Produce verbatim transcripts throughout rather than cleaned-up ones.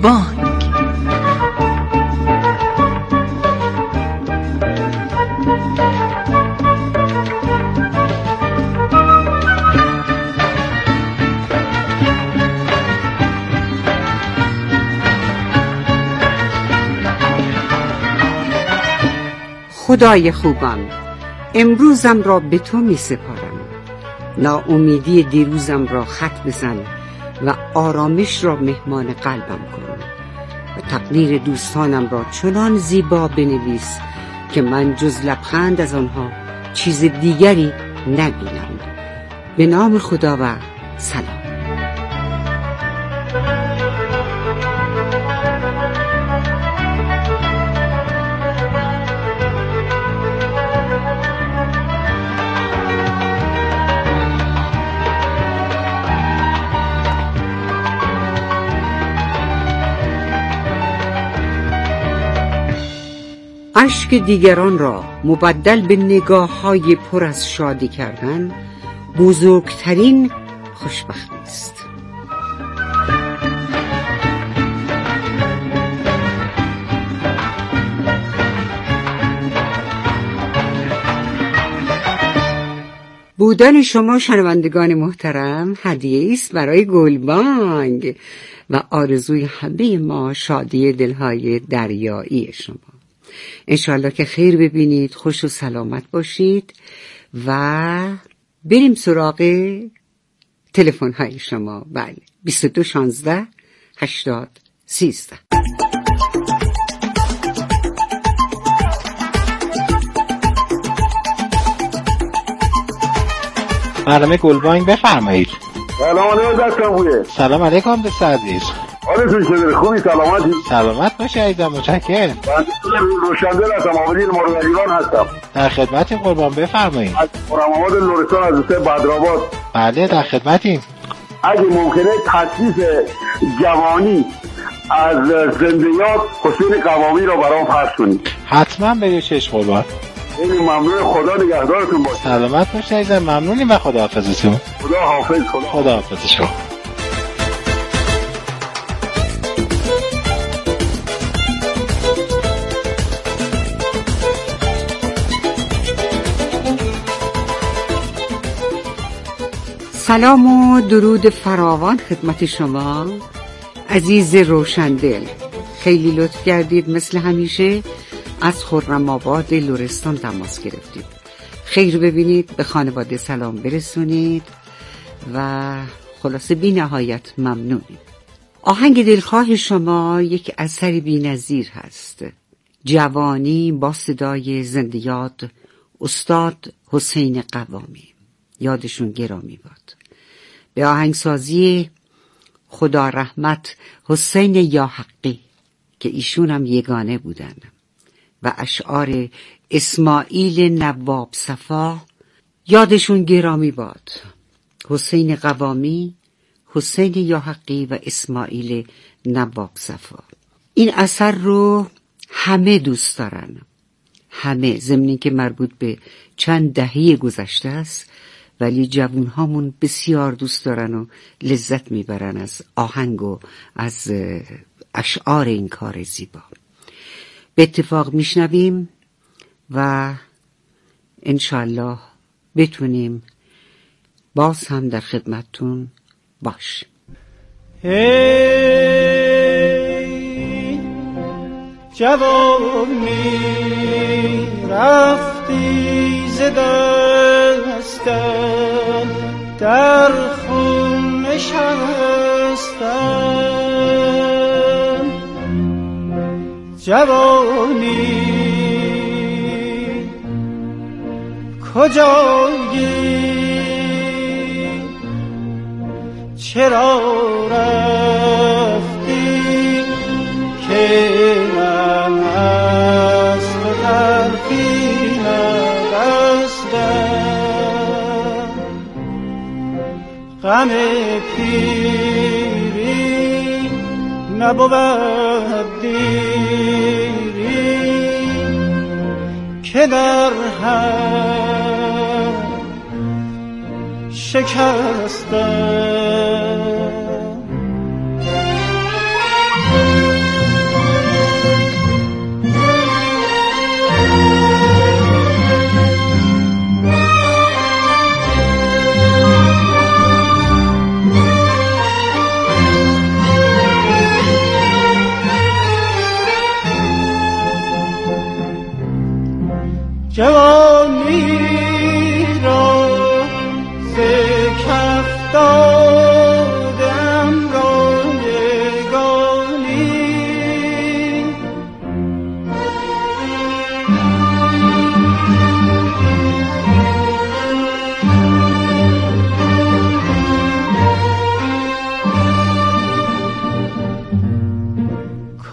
گلبانگ. خدای خوبم، امروزم را به تو می سپارم. ناامیدی دیروزم را خط بزن و آرامش را مهمان قلبم کن و تقدیر دوستانم را چنان زیبا بنویس که من جز لبخند از آنها چیز دیگری نبینم. به نام خدا و سلام. اشک دیگران را مبدل به نگاه‌های پر از شادی کردن بزرگترین خوشبختی است. بودن شما شنوندگان محترم هدیه است برای گلبانگ و آرزوی همه ما شادی دلهای دریایی شما. انشالله که خیر ببینید، خوش و سلامت باشید و بریم سراغ تلفن های شما. بله، بیست و دو شانزده هشتاد سیزده. برنامه گلبانگ بفرمایید. سلام علیکم. سلام علیکم دوست عزیز. حالتون چطوره؟ خوبی؟ سلامتی؟ سلامت باشه عزیزم، متشکرم. من روشندل هستم، آمدین مروریان هستم. در خدمت قربان، بفرمایید. از محمد لرستان از دوسته بدرآباد. بله در خدمتیم. اگه ممکنه تدریس جوانی از زندیات حسین قوامی رو برام پخش کنید. حتما به چشم قربان. خیلی ممنون، خدا نگهدارتون باشه. سلامت باشه عزیزم، ممنونیم و خداحافظتون. خدا حافظ. خدا خداحافظ شما. سلام و درود فراوان خدمت شما عزیز روشندل. خیلی لطف کردید، مثل همیشه از خرم‌آباد لرستان تماس گرفتید. خیر ببینید، به خانواده سلام برسونید و خلاصه بی نهایت ممنونیم. آهنگ دلخواه شما یک اثر بی‌نظیر هست. جوانی با صدای زندیات استاد حسین قوامی، یادشون گرامی باد. به آهنگسازی خدا رحمت حسین یاحقی که ایشون هم یگانه بودن و اشعار اسماعیل نواب صفا، یادشون گرامی باد. حسین قوامی، حسین یاحقی و اسماعیل نواب صفا. این اثر رو همه دوست دارن، همه، ضمن که مربوط به چند دهه گذشته است، ولی جوون هامون بسیار دوست دارن و لذت میبرن از آهنگ و از اشعار این کار زیبا. به اتفاق میشنویم و انشالله بتونیم باز هم در خدمتتون باشیم. هی جوانی رفتی ز دستم، در خون نشستم. جوانی کجایی، چرا رفتی که من از تو طرفی نبستم. غم پیری نبود دیری که در هم شکستم.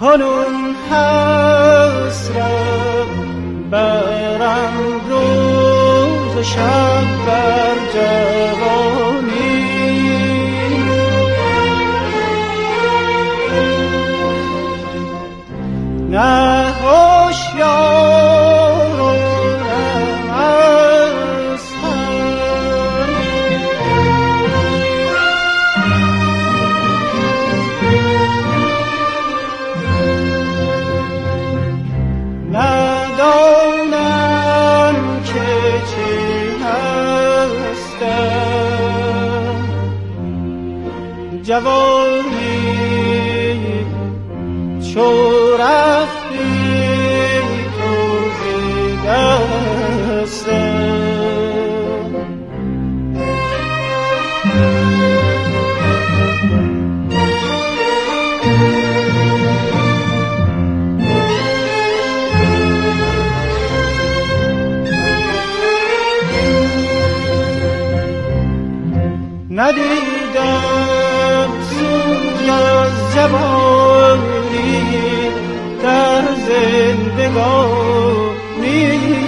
کنون حسرت برم روز شب بر جوانی نه هوشیارم از هم ندانم که چه هستم جوانی چو رفتی تو ز دستم ندیدم سوی از جوانی در زندگانی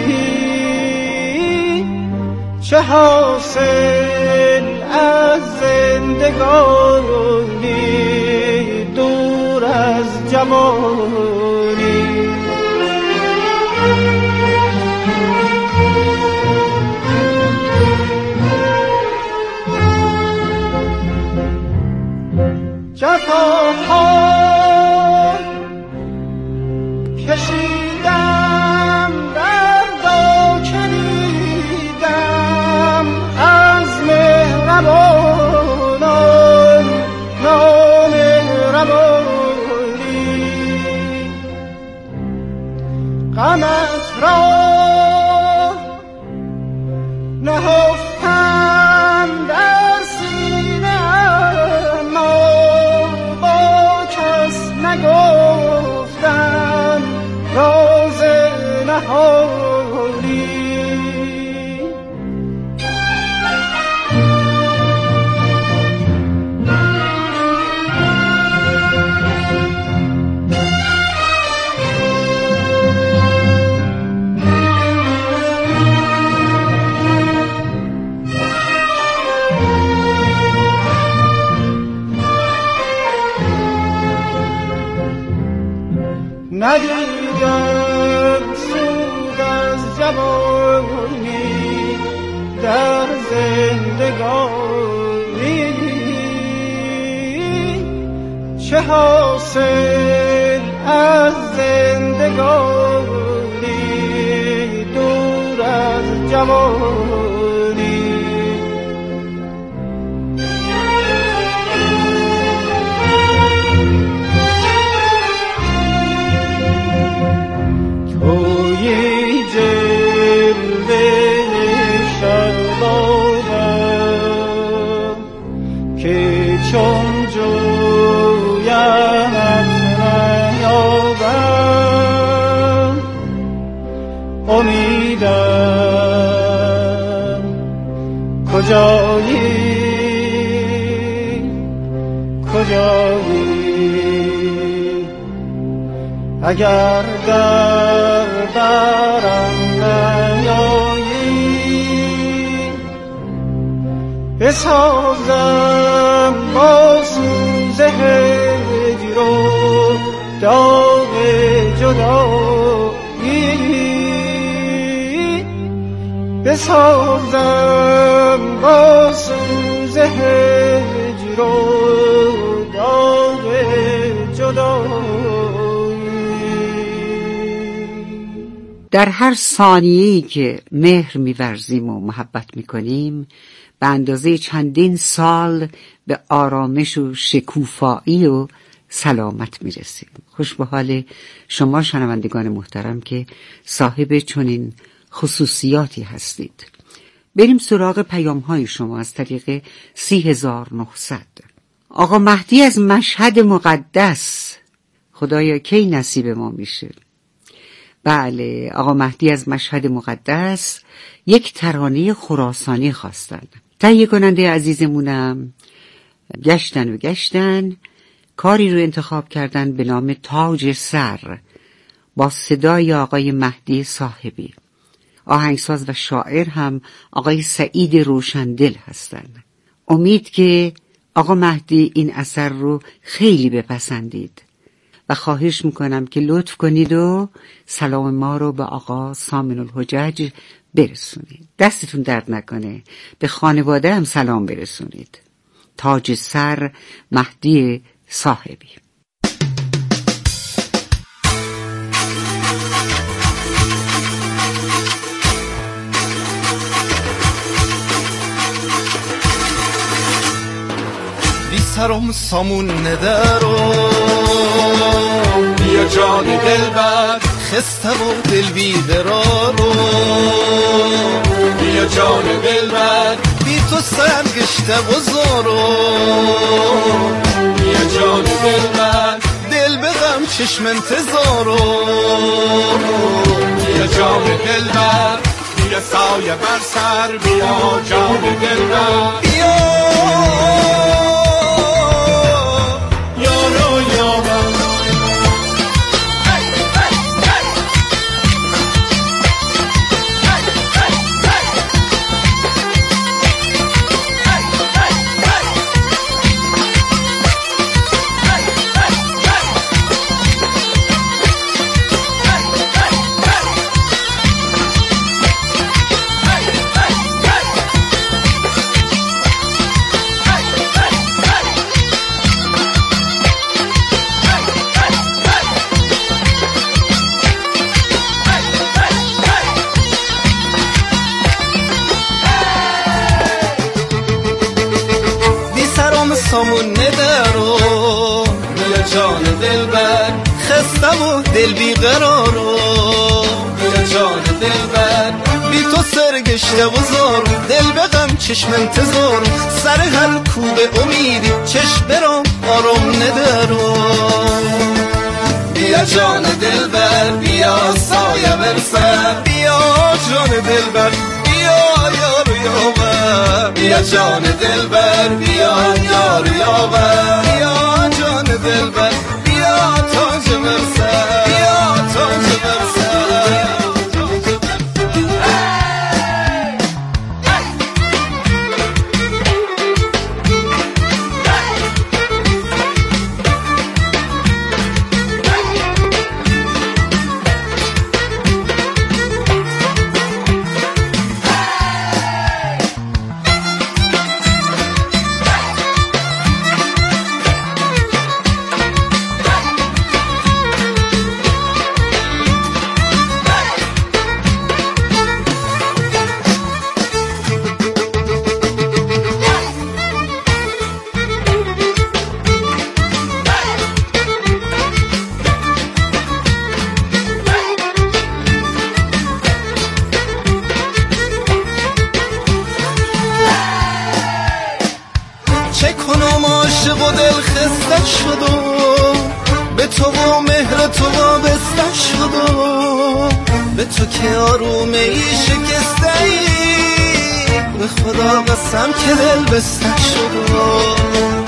چه حاصل از زندگانی دور از جوانی جفاها کشیدم دردا چنیدم از مهربانان نامهربانی غمت را نهفتم در سینه اما با کس نگفتم راز نهانی ندیدم سود از جوانی در زندگانی چه حاصل از زندگانی دور از جوانی توی جلوه شبابم که چون جویمت نیابم امیدم کجایی کجایی اگر در برم نیایی بسازم با سوز هجر و داغ جدایی بسازم با سوز هجر و داغ جدایی. در هر ثانیه‌ای که مهر می‌ورزیم و محبت می‌کنیم به اندازه چندین سال به آرامش و شکوفایی و سلامت می‌رسیم. خوش به حال شما شنوندگان محترم که صاحب چنین خصوصیاتی هستید. بریم سراغ پیام‌های شما از طریق سی هزار و نهصد. آقا مهدی از مشهد مقدس، خدایا کی نصیب ما میشه؟ بله، آقا مهدی از مشهد مقدس یک ترانه خراسانی خواستن. تهیه کننده عزیزمونم گشتن و گشتن کاری رو انتخاب کردن به نام تاج سر با صدای آقای مهدی صاحبی. آهنگساز و شاعر هم آقای سعید روشندل هستند. امید که آقا مهدی این اثر رو خیلی بپسندید و خواهش میکنم که لطف کنید و سلام ما رو به آقا سامن الحجج برسونید. دستتون درد نکنه، به خانواده هم سلام برسونید. تاج سر، مهدی صاحبی. بی سرم سامون ندارو بیا جان دل بر خسته و دل بی قرارو بیا جان دل بر بی تو سرگشته و زارو بیا جان دل بر دل به غم چشم انتظارو بیا جان دل بر بیا سایه بر سر بیا جان دل بر بیا سامون ندارو بیا جان دل بر خستم و دل بی قرارو بیا جان دل بر بی تو سرگشته و زارو دل به غم چشم انتظارو سر هر کوب امیدی چشم برام آرام ندارو بیا جان دل بر بیا سایه برسر بیا جان دل بر بیا یار یاور بیا جان دل بر بیا یار یاور بیا جان دل بر بیا تاج مرسر بیا تاج مرسر عاشق و دل خسته شدم به تو و مهر تو وابسته شدم به تو که آرومه ای شکسته ای به خدا قسم که دل بسته شدم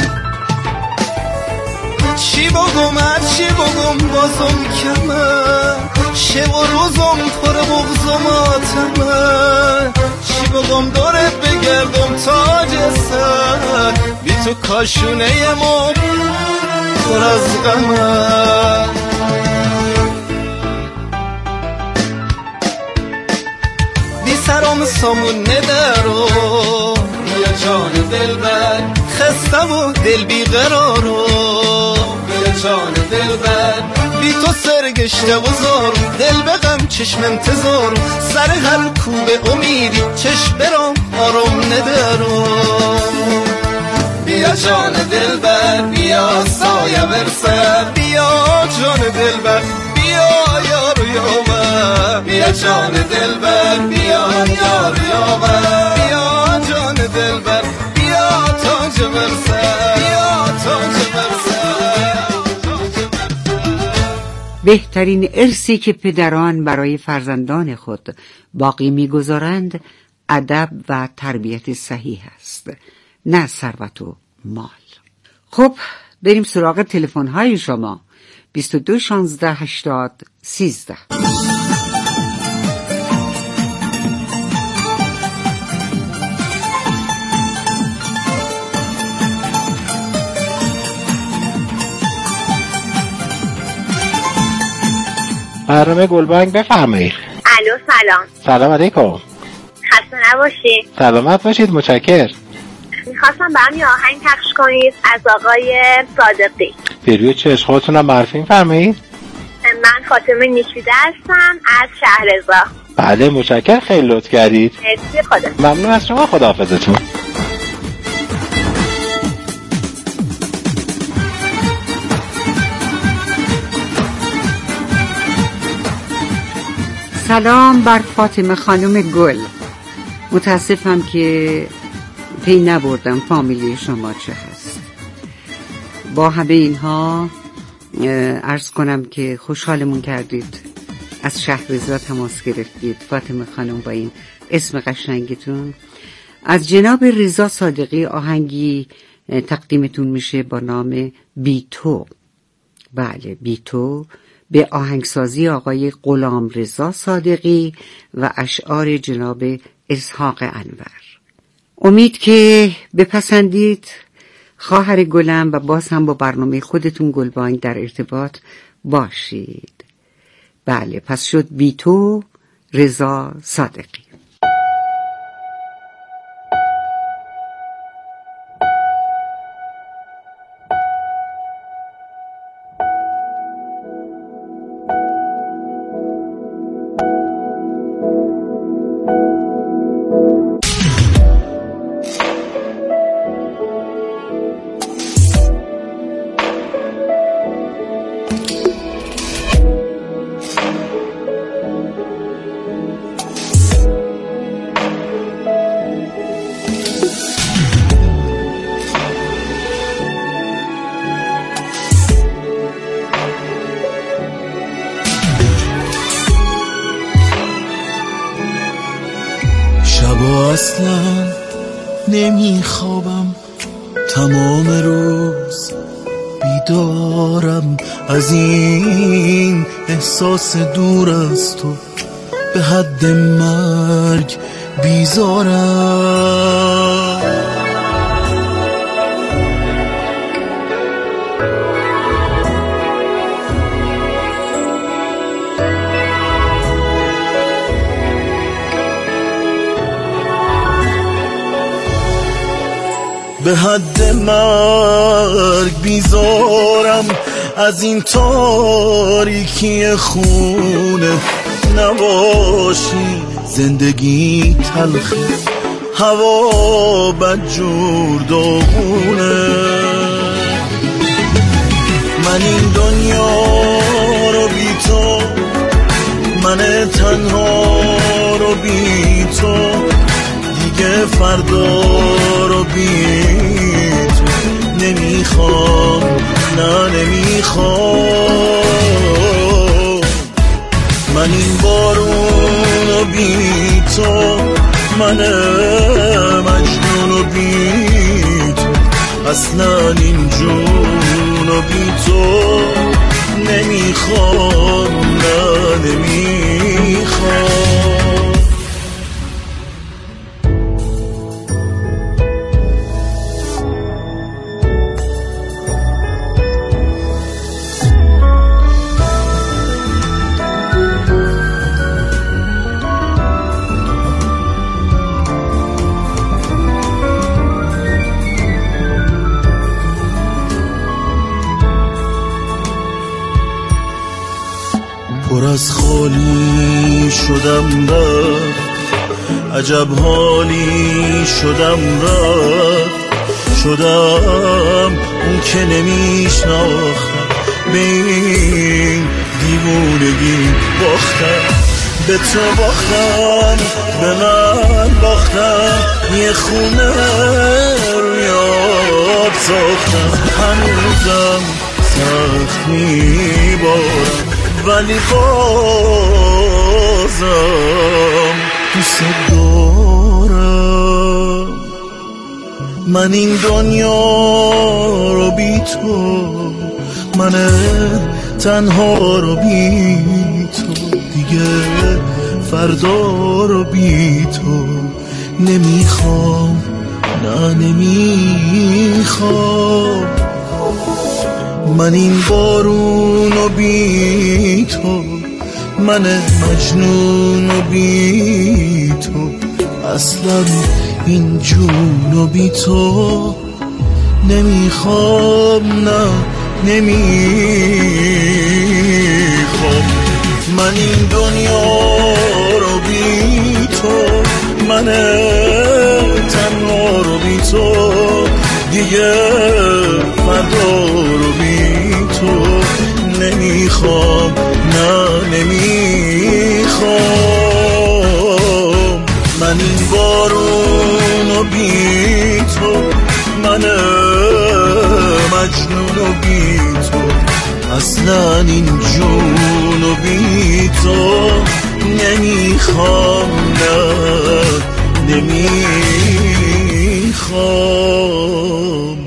چی بگم هر چی بگم بازم کمه شب و روزم پر بغض و ماتمه چی بگم دورت بگردم تاج سر بی تو کاشونه ما پر از غمه بی سرام سامون ندارو بیا جان دل بر خسته و دل بی قرارو بیا جان دل بر بی تو سرگشته و زارو دل به غم چشم انتظارو سر هر کوب امیدی چشم برام آرام ندارو بیا جان دل بر بیا سایه برسر بیا جان دل بر بیا یار یاور بیا جان دل بر بیا یار یاور بیا جان دل بر بیا تاج برسر بیا تاج برسر. بهترین ارثی که پدران برای فرزندان خود باقی می‌گذارند ادب و تربیت صحیح است، نه ثروت و مال. خب بریم سراغ تلفن های شما. بیست و دو شانزده هشتاد سیزده. برنامه گلبانگ بفرمایید. الو سلام. سلام علیکم. خسته نباشید. سلامت باشید. متشکرم. میخواستم برام یه آهنگ پخش کنید از آقای صادقی. پیروی چشم خودتونم معرفی فرمایید. من فاطمه نیکیده هستم از شهرزا. بله متشکرم، خیلی لطف کردید. مرسی. خدا ممنون از شما. خداحافظتون. سلام بر فاطمه خانم گل. متاسفم که پی نبردم فامیلی شما چه هست. با همه اینها عرض کنم که خوشحالمون کردید، از شهرزا تماس گرفتید فاطمه خانم با این اسم قشنگتون. از جناب رضا صادقی آهنگی تقدیمتون میشه با نام بی تو. بله بی تو، به آهنگسازی آقای غلام رضا صادقی و اشعار جناب اسحاق انور. امید که بپسندید. خواهر گلم و باز هم با برنامه خودتون گلبانگ در ارتباط باشید. بله پس شد بی تو، رضا صادقی. شبا اصلا نمیخوابم، تمام روز بیدارم، از این احساس دور از تو به حد مرگ بیزارم. به حد مرگ بیزارم، از این تاریکی خونه نباشی زندگی تلخی، هوا بدجور داغونه. من این دنیا رو بی تو، من تنها رو بی تو، دیگه فردا رو بی تو نمیخوام، نه نمیخوام. من این بارون رو بی تو، من مجنون رو بی تو، اصلا این جون رو بی تو نمیخوام، نه نمیخوام. پر از خالی شدم رفت، عجب حالی شدم رفت، شدم اون که نمیشناختم، به این دیوونگی باختم، به تو باختم، به من باختم، یه خونه رویات ساختم، هنوزم سخت میبارم ولی بازم دوست دارم. من این دنیا رو بی تو، من تنها رو بی تو، دیگه فردا رو بی تو نمیخوام، نه نمیخوام. من این بارون رو بی تو، من مجنون رو بی تو، اصلا این جون رو بی تو نمیخوام، نه نمیخوام. من این دنیا رو بی تو، من تنها رو بی تو، دیگه فردا رو بی تو نمیخوام، نه نمیخوام. من این بارون رو بی تو، من مجنون رو بی تو، اصلا این جون رو بی تو نمیخوام، نه نمیخوام.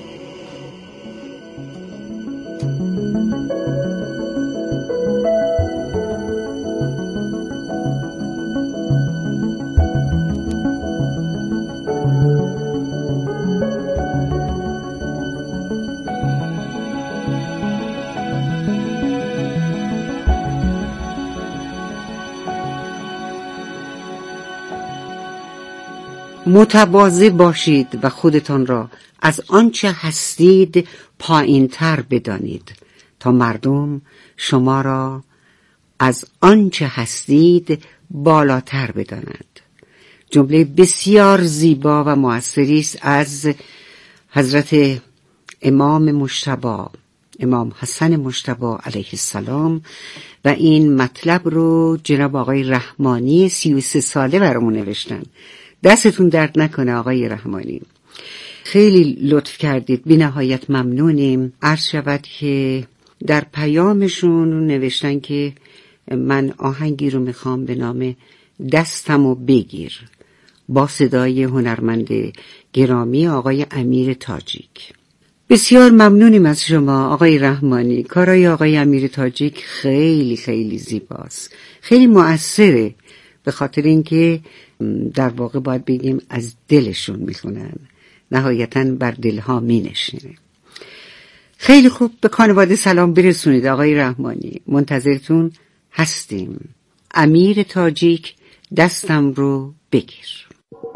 متواضع باشید و خودتان را از آنچه هستید پایین تر بدانید تا مردم شما را از آنچه هستید بالاتر بدانند. جمله بسیار زیبا و مؤثری است از حضرت امام مجتبی، امام حسن مجتبی علیه السلام، و این مطلب رو جناب آقای رحمانی سی و سه ساله برامون نوشتن. دستتون درد نکنه آقای رحمانی، خیلی لطف کردید، بی نهایت ممنونیم. عرض شود که در پیامشون نوشتن که من آهنگی رو میخوام به نام دستمو بگیر با صدای هنرمند گرامی آقای امیر تاجیک. بسیار ممنونیم از شما آقای رحمانی. کارای آقای امیر تاجیک خیلی خیلی زیباست، خیلی مؤثره، به خاطر اینکه در واقع باید بگیم از دلشون میخونن، نهایتاً بر دلها مینشینه. خیلی خوب، به خانواده سلام برسونید آقای رحمانی، منتظرتون هستیم. امیر تاجیک، دستم رو بگیر.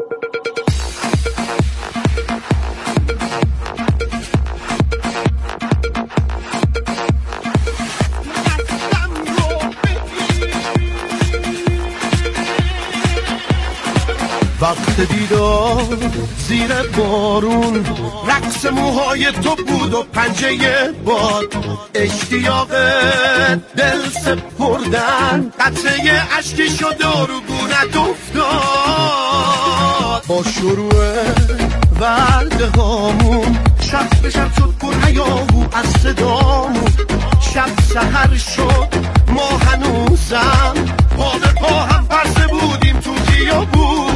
وقت دیدار زیر بارون، رقص موهای تو بود و پنجه باد، اشتیاق دل سپردن، قطره اشکی شد و رو گونت افتاد. با شروع ورده هامون شب به شب شد پر هیاهو از صدامون، شب سحر شد ما هنوزم پا به پا هم پرسه بودیم تو خیابون.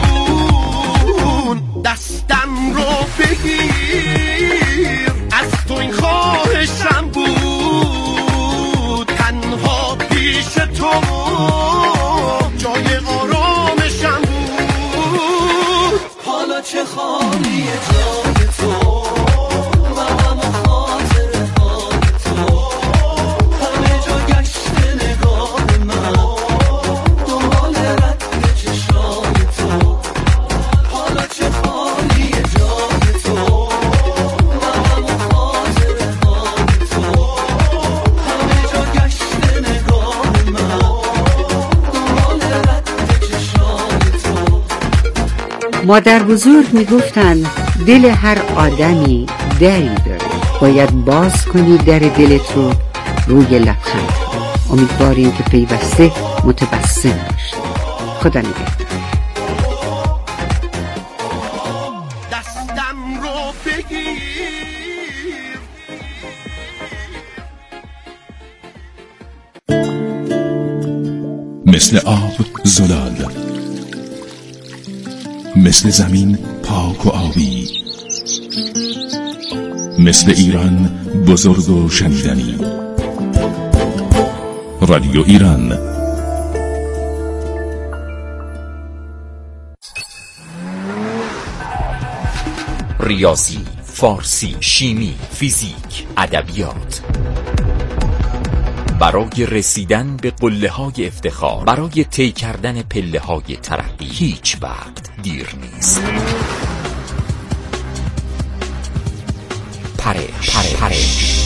دستم رو بگیر، از تو این خواهشم بود، تنها پیش تو جای آرامشم بود. حالا چه خالیه جای تو، منم و خاطره های تو، همه جا گشت نگاه من، دنبال رد چشای تو. حالا چه خالیه جای تو، منم و خاطره های تو، همه جا گشت نگاه من، دنبال رد چشای تو. مادر بزرگ میگفتن دل هر آدمی دری داره، باید باز کنی در دلت رو روی لبخند. امیدواریم که پیوسته متبسم باشی. خدا نگهدار. دستم رو بگیر. مثل آب زلال، مثل زمین پاک و آبی، مثل ایران بزرگ و شنیدنی. رادیو ایران. ریاضی، فارسی، شیمی، فیزیک، ادبیات. برای رسیدن به قله‌های افتخار، برای طی کردن پله‌های ترقی هیچ وقت دیر نیست. پرش پرش, پرش.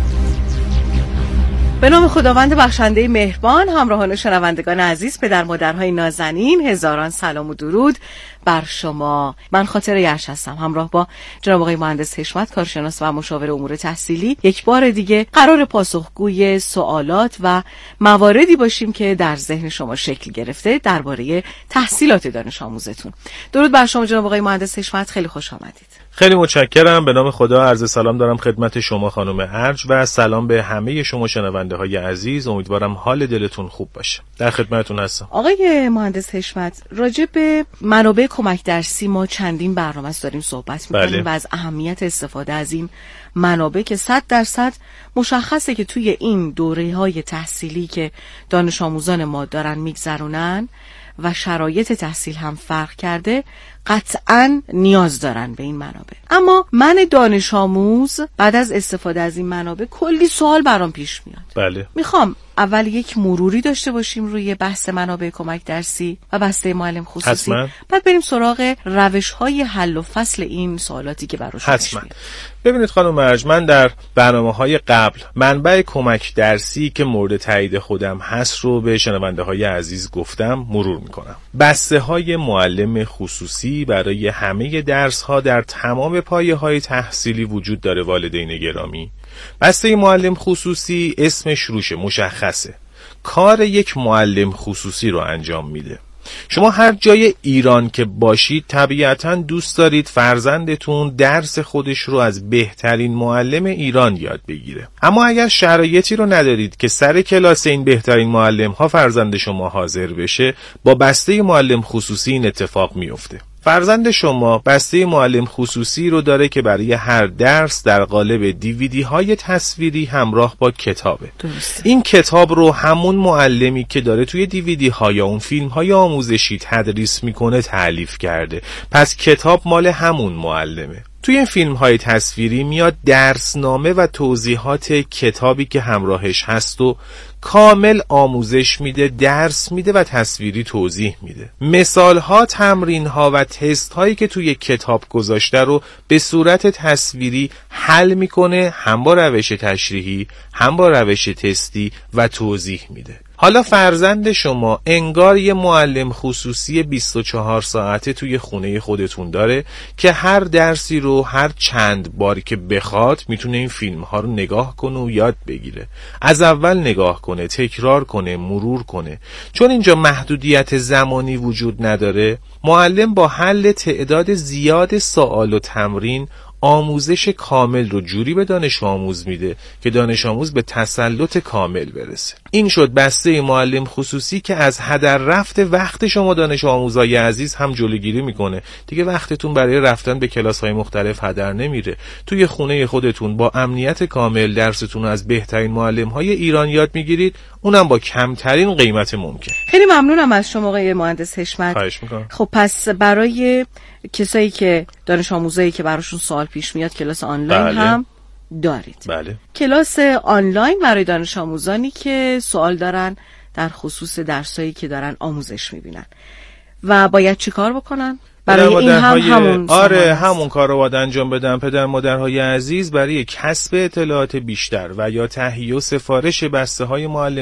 به نام خداوند بخشنده مهربان، همراهان و شنوندگان عزیز، پدر مادرهای نازنین، هزاران سلام و درود بر شما. من خاطر یرش هستم، همراه با جناب آقای مهندس حشمت، کارشناس و مشاور امور تحصیلی. یک بار دیگه قرار پاسخگوی سوالات و مواردی باشیم که در ذهن شما شکل گرفته درباره تحصیلات دانش آموزتون. درود بر شما جناب آقای مهندس حشمت، خیلی خوش آمدید. خیلی متشکرم. به نام خدا عرض سلام دارم خدمت شما خانم ارج و سلام به همه شما شنونده های عزیز. امیدوارم حال دلتون خوب باشه. در خدمتتون هستم. آقای مهندس حشمت، راجع به منابع کمک درسی ما چندین برنامه داریم صحبت می‌کنیم بله. و از اهمیت استفاده از این منابع که صد درصد مشخصه که توی این دوره‌های تحصیلی که دانش آموزان ما دارن میگذرونن و شرایط تحصیل هم فرق کرده، قطعاً نیاز دارن به این منابع. اما من دانش آموز بعد از استفاده از این منابع کلی سوال برام پیش میاد. بله. میخوام اول یک مروری داشته باشیم روی بحث منابع کمک درسی و بسته معلم خصوصی. حتما. بعد بریم سراغ روش‌های حل و فصل این سوالاتی که براش حتما. ببینید خانم مرج، من در برنامه‌های قبل منبع کمک درسی که مورد تایید خودم هست رو به شنونده‌های عزیز گفتم، مرور می‌کنم. بسته‌های معلم خصوصی برای همه درس‌ها در تمام پایه‌های تحصیلی وجود داره والدین گرامی. بسته معلم خصوصی اسمش روشه، مشخصه. کار یک معلم خصوصی رو انجام میده. شما هر جای ایران که باشید طبیعتاً دوست دارید فرزندتون درس خودش رو از بهترین معلم ایران یاد بگیره. اما اگر شرایطی رو ندارید که سر کلاس این بهترین معلم ها فرزند شما حاضر بشه، با بسته معلم خصوصی این اتفاق میفته. فرزند شما بسته معلم خصوصی رو داره که برای هر درس در قالب دیویدی های تصویری همراه با کتابه. درسته. این کتاب رو همون معلمی که داره توی دیویدی ها یا اون فیلم های آموزشی تدریس میکنه تألیف کرده. پس کتاب مال همون معلمه. توی این فیلم های تصویری میاد درسنامه و توضیحات کتابی که همراهش هست و کامل آموزش میده، درس میده و تصویری توضیح میده. مثال ها، تمرین ها و تست هایی که توی کتاب گذاشته رو به صورت تصویری حل میکنه، هم با روش تشریحی هم با روش تستی و توضیح میده. حالا فرزند شما انگار یه معلم خصوصی بیست و چهار ساعته توی خونه خودتون داره که هر درسی رو هر چند باری که بخواد میتونه این فیلم ها رو نگاه کنه و یاد بگیره. از اول نگاه کنه، تکرار کنه، مرور کنه. چون اینجا محدودیت زمانی وجود نداره، معلم با حل تعداد زیاد سوال و تمرین آموزش کامل رو جوری به دانش آموز میده که دانش آموز به تسلط کامل برسه. این شد بسته معلم خصوصی که از هدر رفت وقت شما دانش آموزای عزیز هم جلوگیری میکنه. دیگه وقتتون برای رفتن به کلاس‌های مختلف هدر نمیره. توی خونه خودتون با امنیت کامل درستون رو از بهترین معلم‌های ایران یاد میگیرید، اونم با کمترین قیمت ممکن. خیلی ممنونم از شما آقای مهندس حشمت. خواهش میکنم. خب پس برای کسایی که دانش آموزایی که براشون سوال پیش میاد کلاس آنلاین بله. هم دارید. بله. کلاس آنلاین برای دانش آموزانی که سوال دارن در خصوص درسایی که دارن آموزش میبینن و باید چی کار بکنن؟ برای این هم همون آره همون کار رو باید انجام بدن. پدر مادرهای عزیز برای کسب اطلاعات بیشتر و یا تهیه و سفارش بسته های معلم